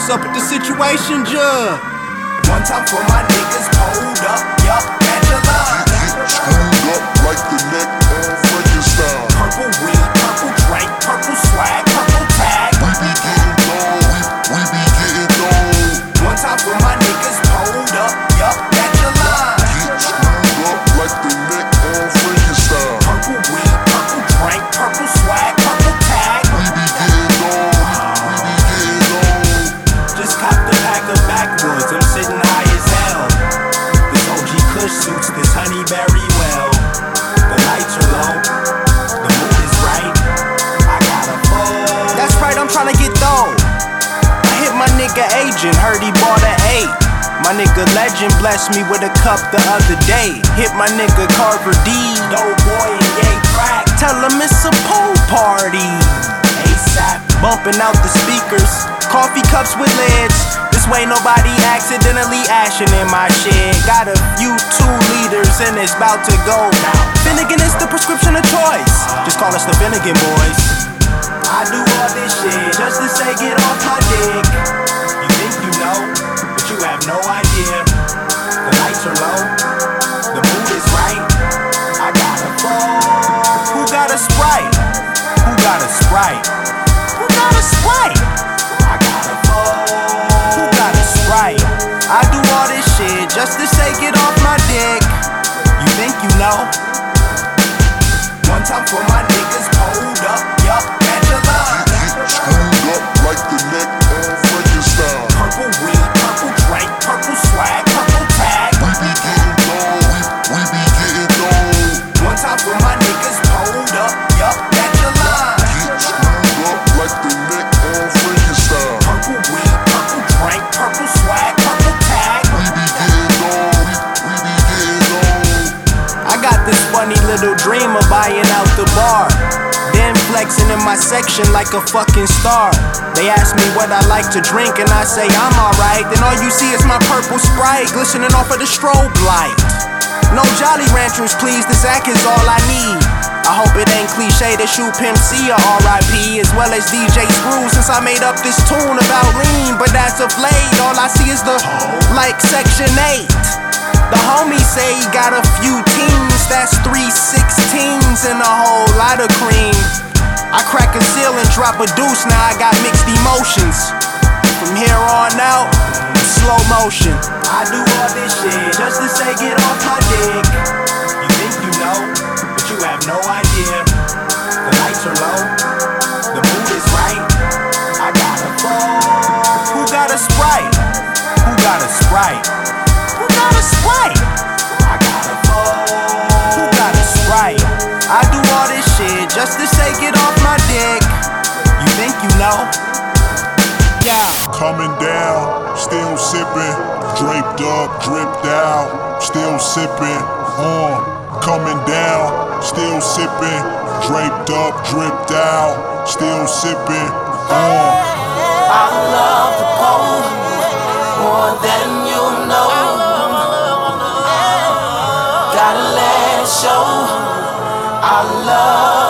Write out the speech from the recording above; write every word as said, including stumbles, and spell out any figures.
What's up with the situation, Jug? One time for my niggas pulled up, yup, Angela. Get screwed up like the neck on Frankenstein. Purple weed, purple drink, purple swag, purple tag. We be getting down, we, we be getting down. One time for my niggas pulled up, yup, Angela. Get screwed up like the neck on Frankenstein. Purple weed, purple drink, purple swag, purple tag. We be getting down, we, we be getting down. Just cop the pack of backwoods, I'm sitting high as hell. This O G Kush suits this honey very well. The lights are low, the mood is right. I got a full. That's right, I'm tryna get dough. I hit my nigga Agent, heard he bought an eight. My nigga Legend blessed me with a cup the other day. Hit my nigga Carver D, Dope boy and yay crack. tell him it's a pool party. ASAP. Bumping out the speakers, coffee cups with lids. This way nobody accidentally ashing in my shit. Got a few two liters and it's about to go now. Finnegan is the prescription of choice. Just call us the Finnegan boys. I do all this shit just to say get off my dick. You think you know, but you have no idea. The lights are low, the mood is right. I got a full. Who got a Sprite? Who got a Sprite? Who got a Sprite? I got a full. Who got a Sprite? I do all this shit just to say get off my dick. You think you know? One time for my niggas pulled up, yup, Angela. Get screwed up like the neck on Frankenstein. Purple weed, purple drink, purple swag, purple tag. We be getting down, we, we be getting down. One time for my niggas pulled up, yup, Angela. Get screwed up like the neck on Frankenstein. Purple weed, purple drink, purple swag, purple tag. We be getting down, we, we be getting down. I got this funny little dream of buying out the bar, then flexing in my section like a fucking star. They ask me what I like to drink and I say I'm alright. Then all you see is my purple Sprite glistening off of the strobe light. No Jolly Ranchers please, the Zach is all I need. I hope it ain't cliche to shoot Pimp C or R I P, as well as D J Screw, since I made up this tune about lean. But as of late, all I see is the like Section eight. The homie say he got a few teams, that's three sixteens and a whole lot of cream. I crack a seal and drop a deuce, now I got mixed emotions. From here on out, slow motion. I do all this shit just to say get off my dick. You think you know, but you have no idea. The lights are low, the mood is right. I got a full. Who got a Sprite? Who got a Sprite? Who got a Sprite? I got a full. Who got a Sprite? I do all this shit just to say get off my dick. You think you know? Yeah. Coming down, still sipping, draped up, dripped out, still sipping, on. Coming down, still sipping, draped up, dripped out, still sipping, on. I love the pole more than you know. Gotta let it show. I love